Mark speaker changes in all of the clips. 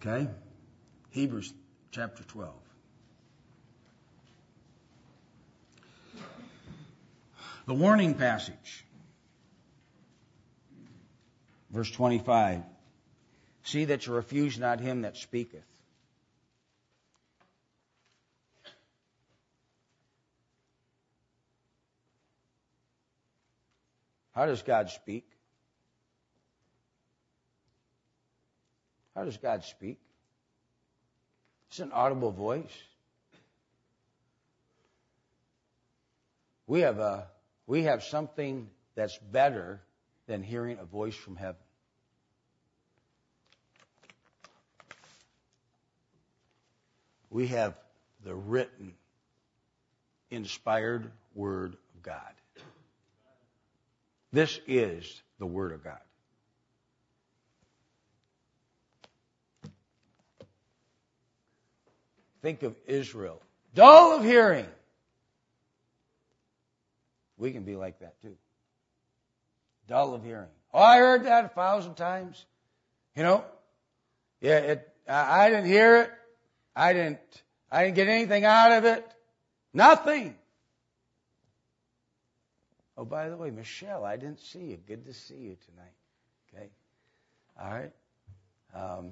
Speaker 1: Okay? Hebrews chapter 12. The warning passage. Verse 25. See that you refuse not him that speaketh. How does God speak? How does God speak? It's an audible voice. We have something that's better than hearing a voice from heaven. We have the written, inspired Word of God. This is the Word of God. Think of Israel, dull of hearing. We can be like that too. Dull of hearing. Oh, I heard that 1,000 times. You know, I didn't hear it. I didn't get anything out of it. Nothing. Oh, by the way, Michelle, I didn't see you. Good to see you tonight. Okay? All right?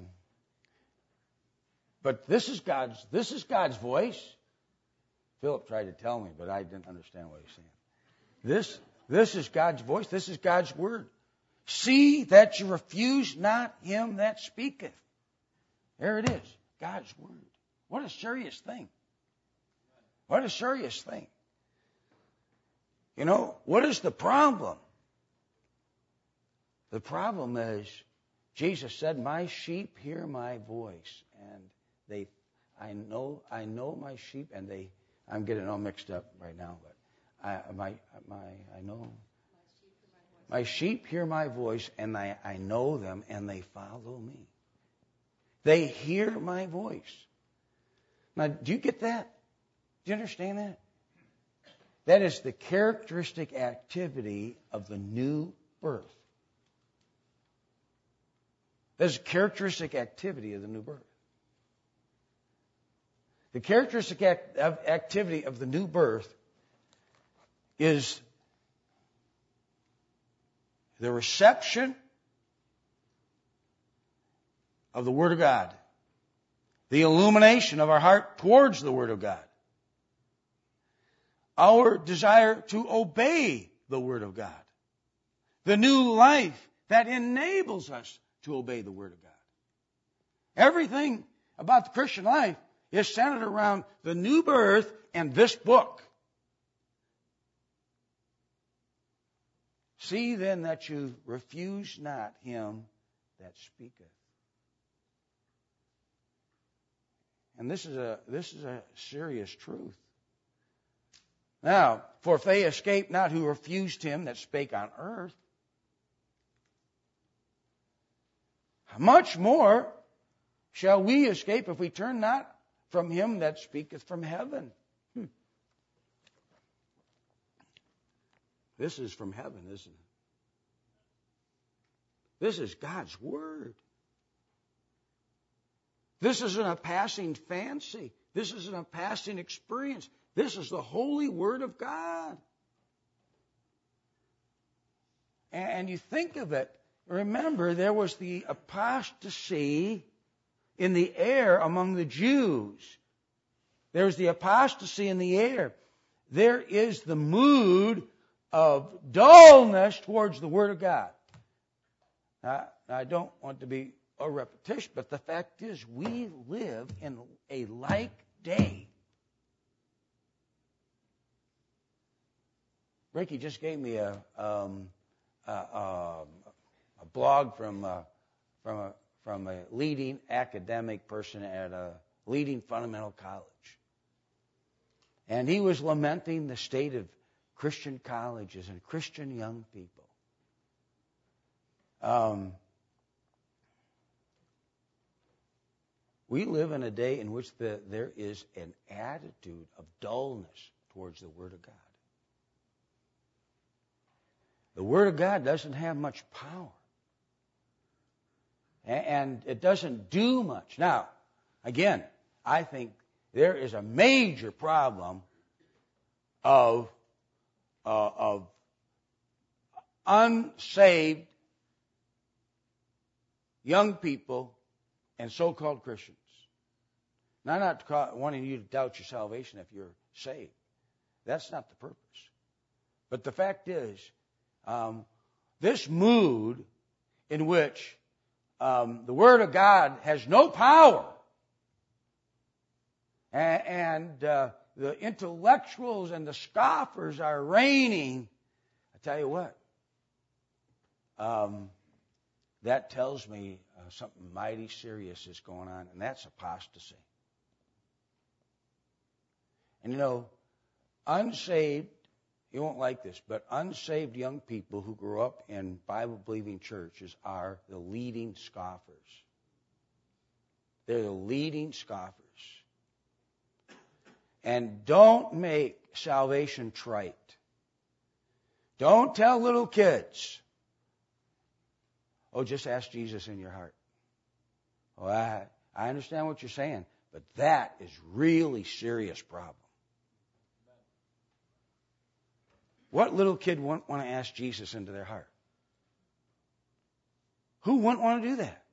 Speaker 1: But this is God's voice. Philip tried to tell me, but I didn't understand what he's saying. This is God's voice. This is God's word. See that you refuse not him that speaketh. There it is. God's word. What a serious thing. What a serious thing. You know, what is the problem? The problem is, Jesus said, my sheep hear my voice, and I know my sheep, and I'm getting all mixed up right now, but I know my sheep hear my voice, and I know them, and they follow me. They hear my voice. Now, do you get that? Do you understand that? That is the characteristic activity of the new birth. That is the characteristic activity of the new birth. The characteristic activity of the new birth is the reception of the Word of God, the illumination of our heart towards the Word of God, our desire to obey the Word of God, the new life that enables us to obey the Word of God. Everything about the Christian life is centered around the new birth and this book. See then that you refuse not him that speaketh. And this is a serious truth. Now, for if they escape not who refused him that spake on earth, much more shall we escape if we turn not from him that speaketh from heaven. This is from heaven, isn't it? This is God's Word. This isn't a passing fancy. This isn't a passing experience. This is the holy Word of God. And you think of it, remember there was the apostasy in the air among the Jews. There's the apostasy in the air. There is the mood of dullness towards the Word of God. Now, I don't want to be a repetition, but the fact is we live in a like day. Ricky just gave me a blog from a leading academic person at a leading fundamental college. And he was lamenting the state of Christian colleges and Christian young people. We live in a day in which there is an attitude of dullness towards the Word of God. The Word of God doesn't have much power. And it doesn't do much. Now, again, I think there is a major problem of unsaved young people and so-called Christians. Now, I'm not wanting you to doubt your salvation if you're saved. That's not the purpose. But the fact is, this mood in which the Word of God has no power, and the intellectuals and the scoffers are reigning, I tell you what, that tells me something mighty serious is going on, and that's apostasy. And you know, unsaved, you won't like this, but unsaved young people who grow up in Bible-believing churches are the leading scoffers. They're the leading scoffers. And don't make salvation trite. Don't tell little kids, oh, just ask Jesus in your heart. Oh, I understand what you're saying, but that is really serious problem. What little kid wouldn't want to ask Jesus into their heart? Who wouldn't want to do that?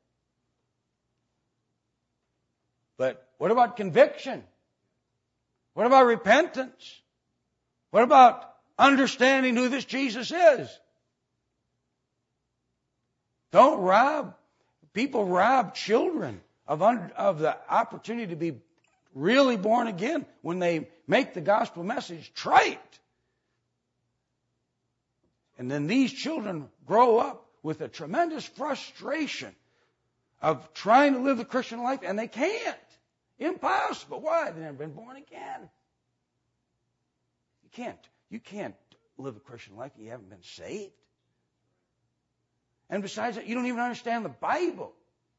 Speaker 1: But what about conviction? What about repentance? What about understanding who this Jesus is? Don't rob. People rob children of the opportunity to be really born again when they make the gospel message trite. And then these children grow up with a tremendous frustration of trying to live the Christian life, and they can't. Impossible. Why? They've never been born again. You can't live a Christian life if you haven't been saved. And besides that, you don't even understand the Bible.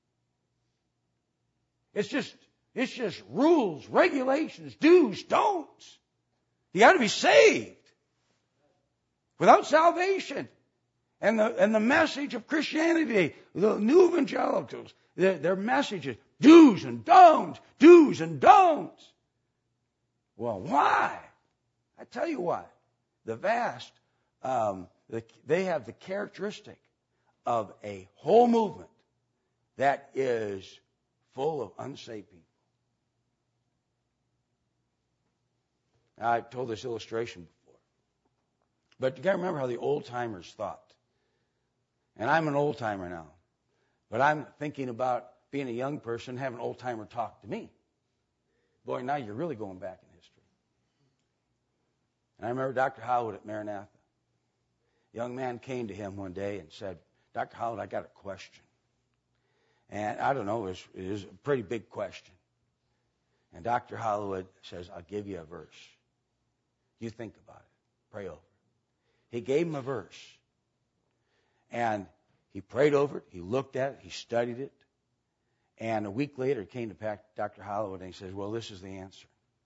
Speaker 1: It's just rules, regulations, do's, don'ts. You got to be saved. Without salvation, and the message of Christianity, the new evangelicals, their message is do's and don'ts, do's and don'ts. Well, why? I tell you why. The vast, they have the characteristic of a whole movement that is full of unsaved people. Now, I told this illustration before, but you got to remember how the old timers thought. And I'm an old timer now, but I'm thinking about being a young person, having an old timer talk to me. Boy, now you're really going back in history. And I remember Dr. Howard at Maranatha. A young man came to him one day and said, Dr. Howard, I got a question. And I don't know, it was a pretty big question. And Dr. Hollywood says, I'll give you a verse. You think about it. Pray over it. He gave him a verse. And he prayed over it. He looked at it. He studied it. And a week later, he came to Dr. Hollywood and he says, well, this is the answer.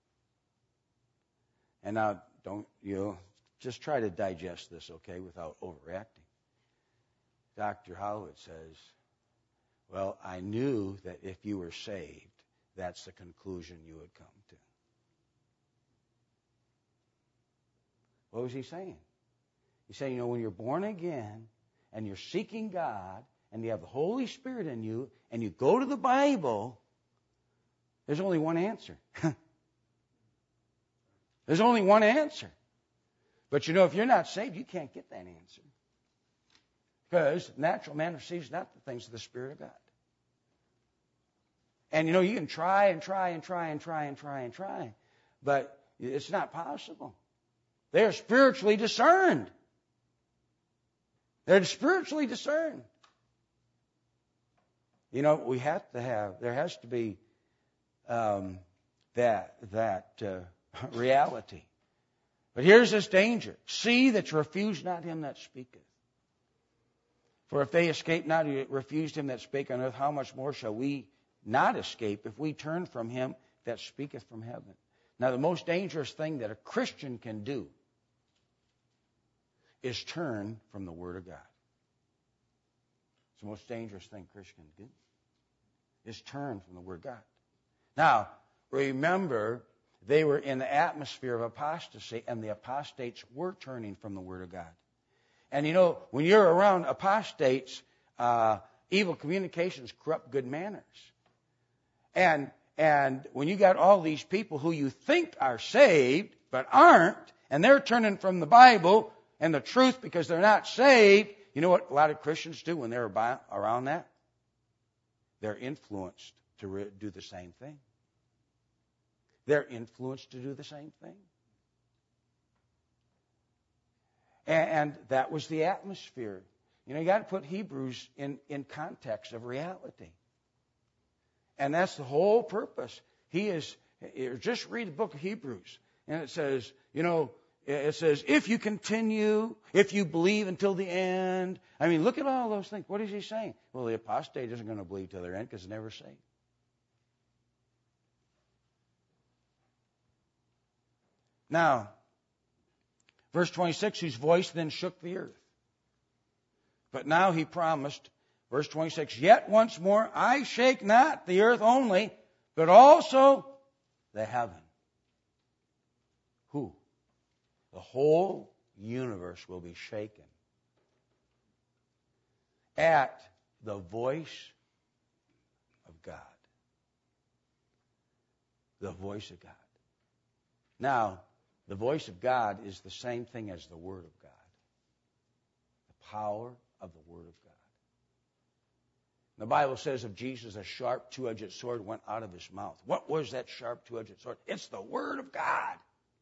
Speaker 1: And now, just try to digest this, okay, without overreacting. Dr. Hollywood says, well, I knew that if you were saved, that's the conclusion you would come to. What was he saying? He's saying, when you're born again and you're seeking God and you have the Holy Spirit in you and you go to the Bible, there's only one answer. There's only one answer. But if you're not saved, you can't get that answer. Because natural man receives not the things of the Spirit of God. And you can try and try and try and try and try and try, but it's not possible. They're spiritually discerned. They're spiritually discerned. We have to have, there has to be that reality. But here's this danger. See that you refuse not him that speaketh. For if they escape not who refused him that spake on earth, how much more shall we not escape if we turn from him that speaketh from heaven? Now, the most dangerous thing that a Christian can do is turn from the Word of God. It's the most dangerous thing Christians do, is turn from the Word of God. Now, remember, they were in the atmosphere of apostasy, and the apostates were turning from the Word of God. And when you're around apostates, evil communications corrupt good manners. And when you got all these people who you think are saved, but aren't, and they're turning from the Bible and the truth because they're not saved, you know what a lot of Christians do when they're around that? They're influenced to do the same thing. They're influenced to do the same thing. And that was the atmosphere. You got to put Hebrews in context of reality. And that's the whole purpose. Just read the book of Hebrews. And it says, if you continue, if you believe until the end. I mean, look at all those things. What is he saying? Well, the apostate isn't going to believe till their end because they're never saved. Now, verse 26, whose voice then shook the earth. But now he promised, verse 26, yet once more I shake not the earth only, but also the heaven. Who? The whole universe will be shaken at the voice of God. The voice of God. Now, the voice of God is the same thing as the Word of God. The power of the Word of God. The Bible says of Jesus, a sharp two-edged sword went out of his mouth. What was that sharp two-edged sword? It's the Word of God.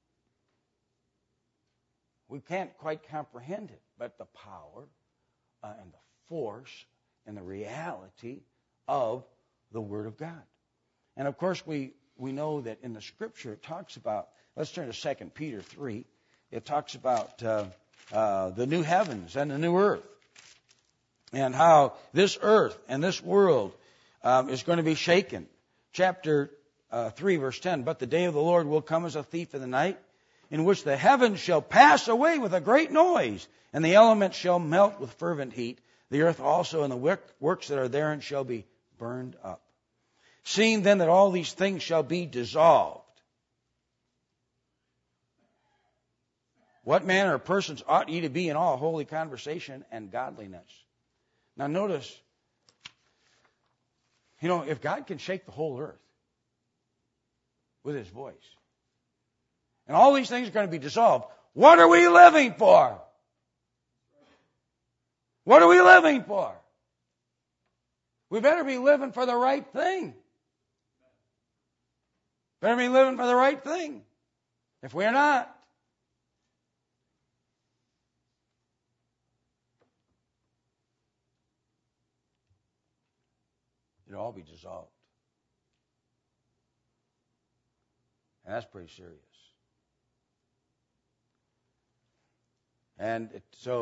Speaker 1: We can't quite comprehend it, but the power and the force and the reality of the Word of God. And of course, we know that in the Scripture it talks about, let's turn to 2 Peter 3. It talks about the new heavens and the new earth, and how this earth and this world is going to be shaken. Chapter 3, verse 10, but the day of the Lord will come as a thief in the night, in which the heavens shall pass away with a great noise, and the elements shall melt with fervent heat. The earth also and the works that are therein shall be burned up. Seeing then that all these things shall be dissolved, what manner of persons ought ye to be in all holy conversation and godliness? Now notice, if God can shake the whole earth with His voice, and all these things are going to be dissolved, what are we living for? What are we living for? We better be living for the right thing. Better be living for the right thing. If we're not, it'll all be dissolved. And that's pretty serious. And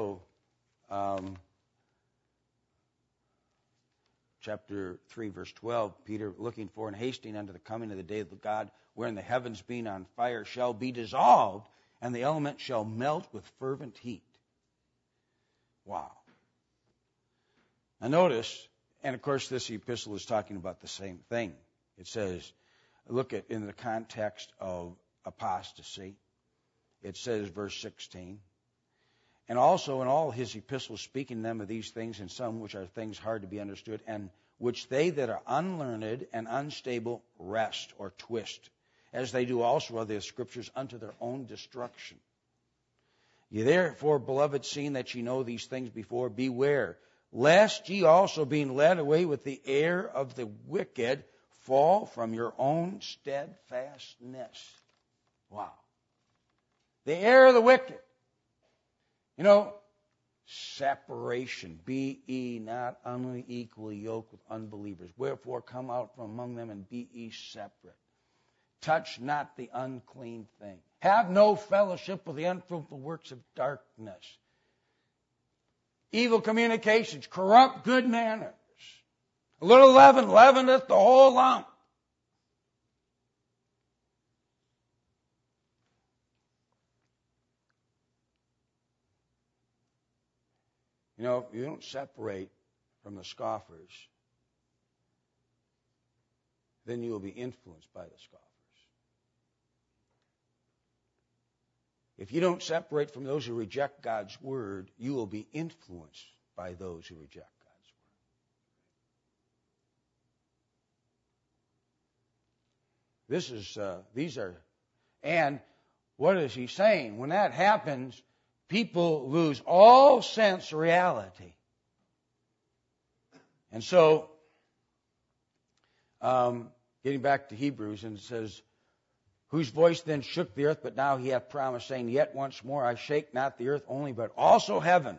Speaker 1: chapter 3, verse 12, Peter, looking for and hasting unto the coming of the day of God, wherein the heavens being on fire shall be dissolved, and the elements shall melt with fervent heat. Wow. Now notice, and of course this epistle is talking about the same thing. It says, look at in the context of apostasy. It says, verse 16, and also in all his epistles speaking them of these things, and some which are things hard to be understood, and which they that are unlearned and unstable wrest or twist, as they do also of the Scriptures unto their own destruction. Ye therefore, beloved, seeing that ye know these things before, beware, lest ye also, being led away with the error of the wicked, fall from your own steadfastness. Wow. The error of the wicked. Separation. Be ye not unequally yoked with unbelievers. Wherefore come out from among them and be ye separate. Touch not the unclean thing. Have no fellowship with the unfruitful works of darkness. Evil communications, corrupt good manners. A little leaven leaveneth the whole lump. If you don't separate from the scoffers, then you will be influenced by the scoffers. If you don't separate from those who reject God's word, you will be influenced by those who reject God's word. And what is he saying? When that happens, people lose all sense of reality. And so, getting back to Hebrews, and it says, whose voice then shook the earth, but now he hath promised, saying, yet once more I shake not the earth only, but also heaven.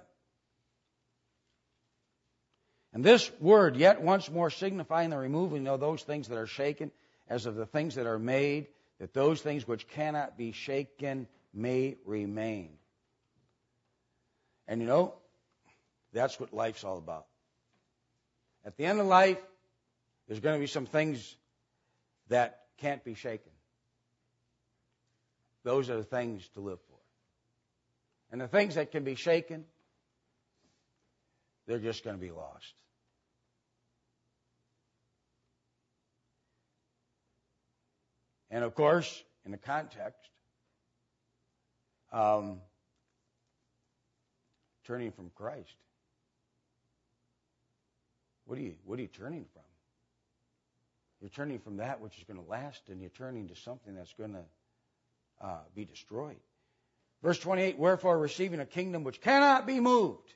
Speaker 1: And this word, yet once more, signifying the removing of those things that are shaken, as of the things that are made, that those things which cannot be shaken may remain. And that's what life's all about. At the end of life, there's going to be some things that can't be shaken. Those are the things to live for. And the things that can be shaken, they're just going to be lost. And of course, in the context, turning from Christ. What are you turning from? You're turning from that which is going to last, and you're turning to something that's going to be destroyed. Verse 28, wherefore receiving a kingdom which cannot be moved.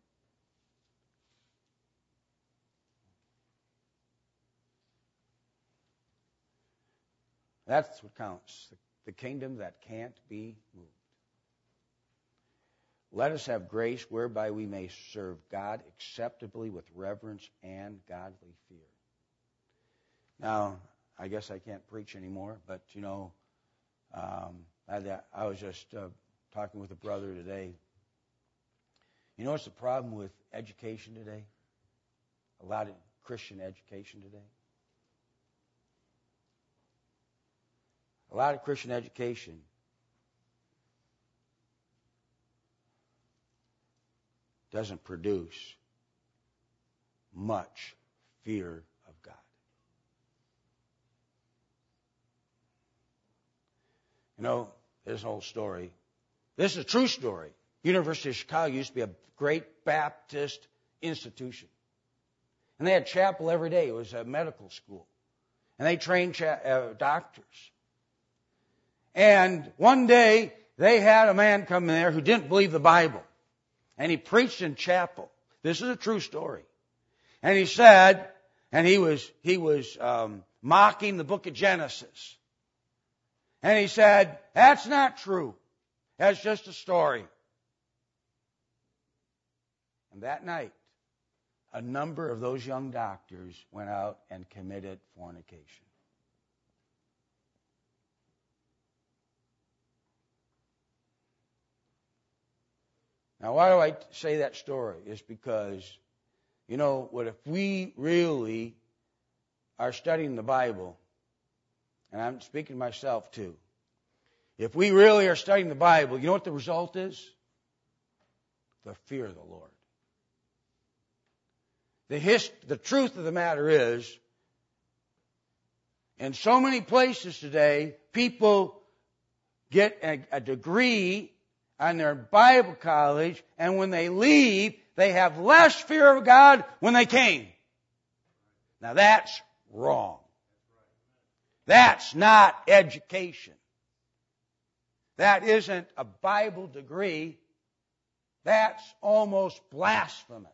Speaker 1: That's what counts. The kingdom that can't be moved. Let us have grace whereby we may serve God acceptably with reverence and godly fear. Now, I guess I can't preach anymore, but I was just talking with a brother today. You know what's the problem with education today? A lot of Christian education today. A lot of Christian education doesn't produce much fear of God. This whole story. This is a true story. University of Chicago used to be a great Baptist institution. And they had chapel every day. It was a medical school. And they trained doctors. And one day, they had a man come in there who didn't believe the Bible. And he preached in chapel. This is a true story. And he said, and he was mocking the book of Genesis. And he said, that's not true. That's just a story. And that night, a number of those young doctors went out and committed fornication. Now, why do I say that story? It's because, if we really are studying the Bible, and I'm speaking to myself too, if we really are studying the Bible, you know what the result is? The fear of the Lord. The truth of the matter is, in so many places today, people get a degree on their Bible college, and when they leave, they have less fear of God when they came. Now that's wrong. That's not education. That isn't a Bible degree. That's almost blasphemous.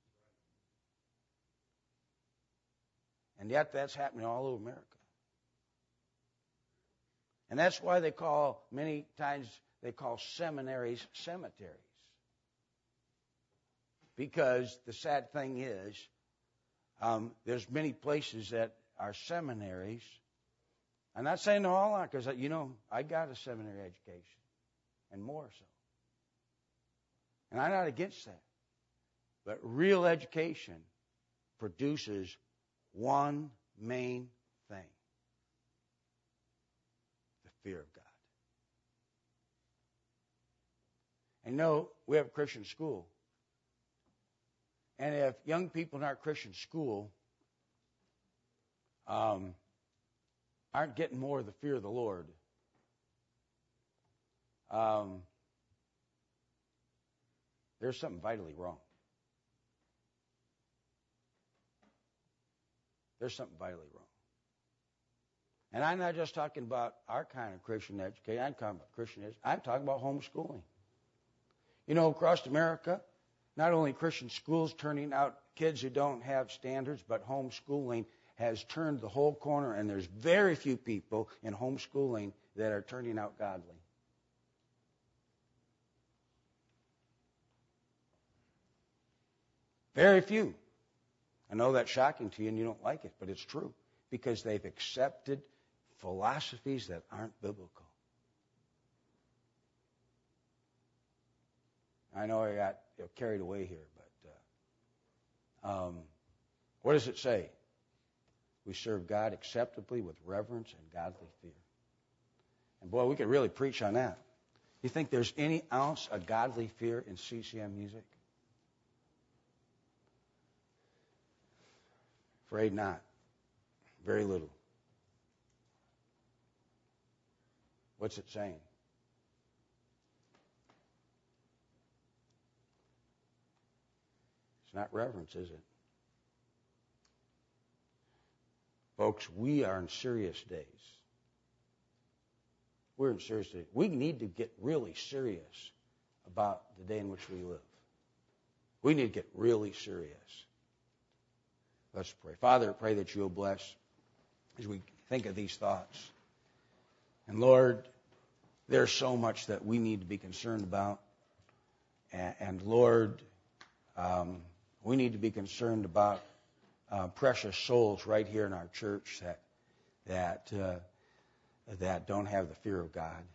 Speaker 1: And yet that's happening all over America. And that's why many times they call seminaries cemeteries. Because the sad thing is, there's many places that are seminaries. I'm not saying they're all are, because, I got a seminary education, and more so. And I'm not against that. But real education produces one main thing: the fear of God. And we have a Christian school. And if young people in our Christian school aren't getting more of the fear of the Lord, there's something vitally wrong. There's something vitally wrong. And I'm not just talking about our kind of Christian education. I'm talking about Christian education. I'm talking about homeschooling. You know, across America, not only Christian schools turning out kids who don't have standards, but homeschooling has turned the whole corner, and there's very few people in homeschooling that are turning out godly. Very few. I know that's shocking to you and you don't like it, but it's true, because they've accepted philosophies that aren't biblical. I know I got carried away here, but what does it say? We serve God acceptably with reverence and godly fear. And boy, we could really preach on that. You think there's any ounce of godly fear in CCM music? Afraid not. Very little. What's it saying? It's not reverence, is it? Folks, we are in serious days. We're in serious days. We need to get really serious about the day in which we live. We need to get really serious. Let's pray. Father, I pray that you'll bless as we think of these thoughts. And Lord, there's so much that we need to be concerned about. And Lord, we need to be concerned about precious souls right here in our church that don't have the fear of God.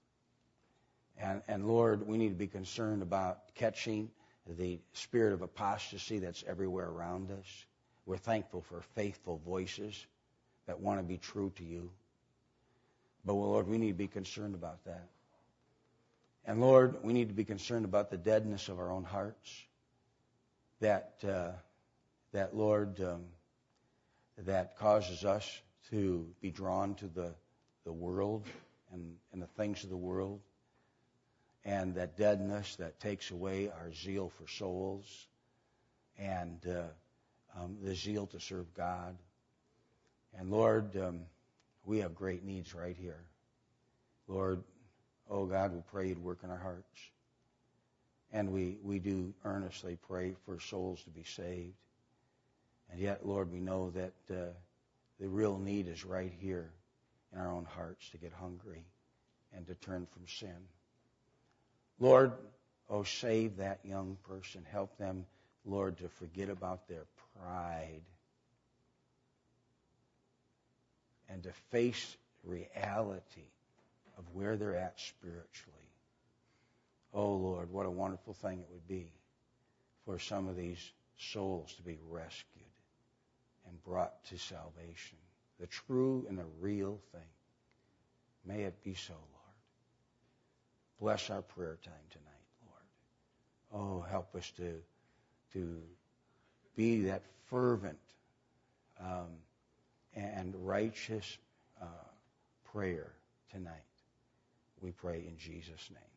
Speaker 1: And Lord, we need to be concerned about catching the spirit of apostasy that's everywhere around us. We're thankful for faithful voices that want to be true to you. But, well, Lord, we need to be concerned about that. And, Lord, we need to be concerned about the deadness of our own hearts. That Lord, that causes us to be drawn to the world and the things of the world. And that deadness that takes away our zeal for souls and the zeal to serve God. And Lord, we have great needs right here. Lord, oh God, we pray you'd work in our hearts. And we do earnestly pray for souls to be saved. And yet, Lord, we know that the real need is right here in our own hearts to get hungry and to turn from sin. Lord, oh, save that young person. Help them, Lord, to forget about their pride and to face reality of where they're at spiritually. Oh, Lord, what a wonderful thing it would be for some of these souls to be rescued and brought to salvation. The true and the real thing. May it be so, Lord. Bless our prayer time tonight, Lord. Oh, help us to be that fervent and righteous prayer tonight. We pray in Jesus' name.